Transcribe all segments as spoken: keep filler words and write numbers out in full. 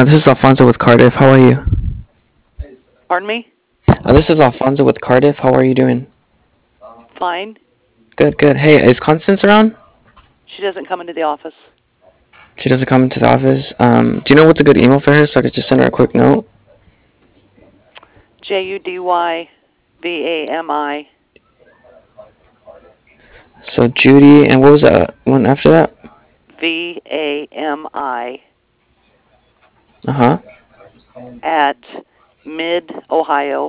this is Alfonso with Cardiff. How are you? Pardon me? Uh, this is Alfonso with Cardiff. How are you doing? Fine. Good, good. Hey, is Constance around? She doesn't come into the office. She doesn't come into the office. Um, do you know what's a good email for her so I could just send her a quick note? J U D Y V A M I. So Judy, and what was that one after that? V A M I Uh huh. at mid ohio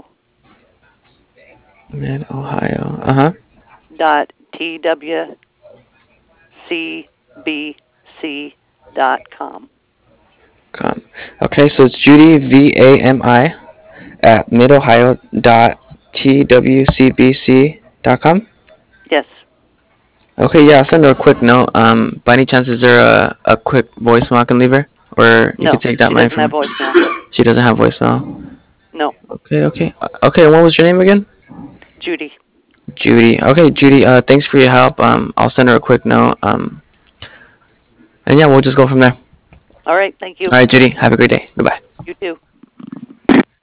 Mid Ohio. Uh huh. dot T W C B C dot com. Com. Okay, so it's Judy V A M I at mid ohio dot T W C B C dot com. Yes. Okay, yeah, I'll send her a quick note. Um, by any chance, is there a, a quick voicemail I can leave her? Or you could No, take that she my doesn't have information. voicemail. She doesn't have voicemail. No. Okay, okay. Uh, Okay, and what was your name again? Judy. Judy. Okay, Judy, uh, thanks for your help. Um, I'll send her a quick note. Um, and yeah, we'll just go from there. All right. Thank you. All right, Judy, have a great day. Goodbye. You too.